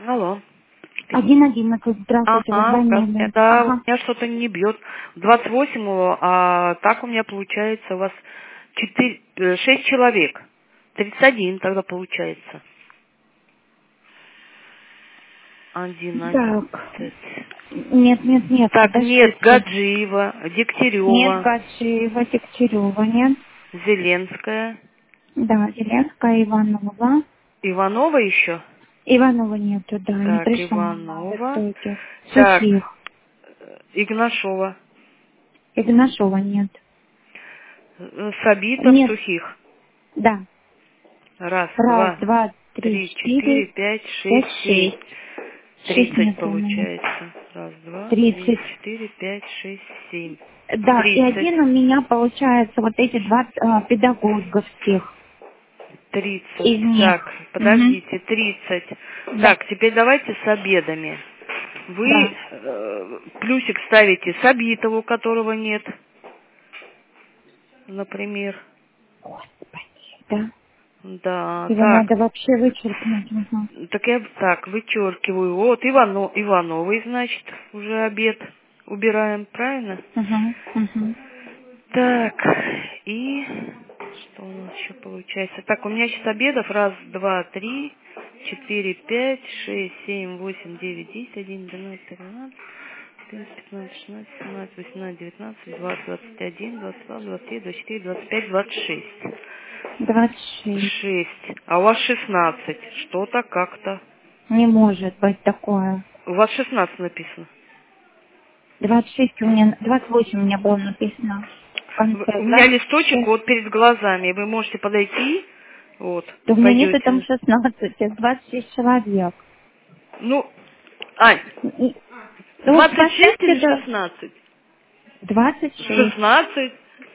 Алло. 111, здравствуйте, вы звонили. Это у Ага. меня что-то не бьет. 28-го, а так у меня получается у вас 6 человек. 31 тогда получается. 11. Так, нет, Так, нет, подождите. Гаджиева, Нет, Дегтярева, Гаджиева, Дегтярева, нет. Зеленская, Да, Зеленская, Иванова. Иванова еще. Иванова нету, да, не Так, пришла она в Иванова. стойке. Так, Сухих. Игнашова. Игнашова нет. Сабитов, Нет, Сухих. да. Раз, Раз, два, два, три, три, четыре, четыре, пять, шесть, пять, семь. шесть. 6 30 нету у меня. получается. Раз, два, три, 30. четыре, пять, шесть, семь. Да, и 30. один у меня получается вот эти два педагоговских 30. из них. Так, Мгм. подождите, 30. Да, Так, теперь давайте с обедами. Вы да. плюсик ставите Сабитову, которого нет, например. Господи, да. Да, Его так. надо вообще вычеркнуть. Угу. Так я так вычеркиваю. Вот Ивановой, значит, уже обед убираем, правильно? Угу. Угу. Так, и что у нас еще получается? Так, у меня сейчас обедов. Раз, два, три, четыре, пять, шесть, семь, восемь, девять, 10, 11, 12, 13, 14, 15, 16, 17, 18, 19, 20, 21, 22, 23, 24, 25, 26. 26. 6. А у вас 16. Что-то как-то. Не может быть такое. У вас 16 написано. 26 у меня, 28 у меня было написано в У конце. меня листочек 26. вот перед глазами. Вы можете подойти. Вот. Да у меня нету там Пойдете. 16, это 26 человек. Ну, Ань, Ну вот 26 поставьте или это 16? 26. 16.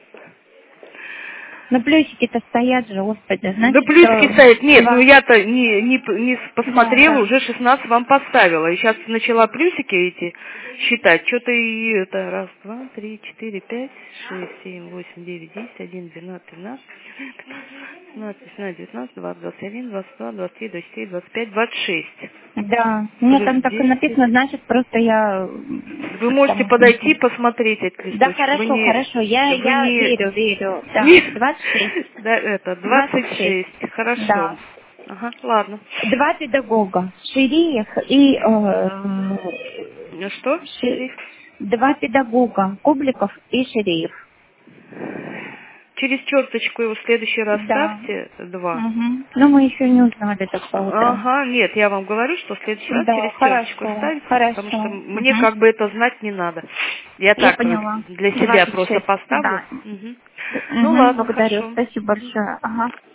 Но плюсики-то стоят же, господи, Да значит, плюсики стоят. Нет, ну 2. я-то не Да, посмотрела, да. уже 16 вам поставила. И сейчас начала плюсики эти считать. Что-то и это раз, два, три, четыре, пять, шесть, семь, восемь, девять, 10, 11, 12, 13, 15, 16, 19, 20, 21, 22, 23, 24, 25, 26. Да, мне Плюс там так и 10. написано, значит, просто я Вы как-то можете вот не... подойти, посмотреть этот Да, листочек. хорошо, хорошо, Вы я не, верю, да, не 26, да, это, 26, 26. Хорошо. да. Ага, ладно. Два педагога, Шириев и... Ну что, Шериф? два педагога, Кубликов и Шириев. Через черточку его в следующий раз Да. ставьте 2. Угу. Но мы еще не узнали так по утрам. Ага, нет, я вам говорю, что в следующий раз Да, через черточку хорошо, ставите, потому что хорошо. мне Угу. как бы это знать не надо. Я Я так поняла. для себя просто 26, поставлю. да. Мгм. Ну Угу, ладно, благодарю, хорошо. спасибо большое. Ага.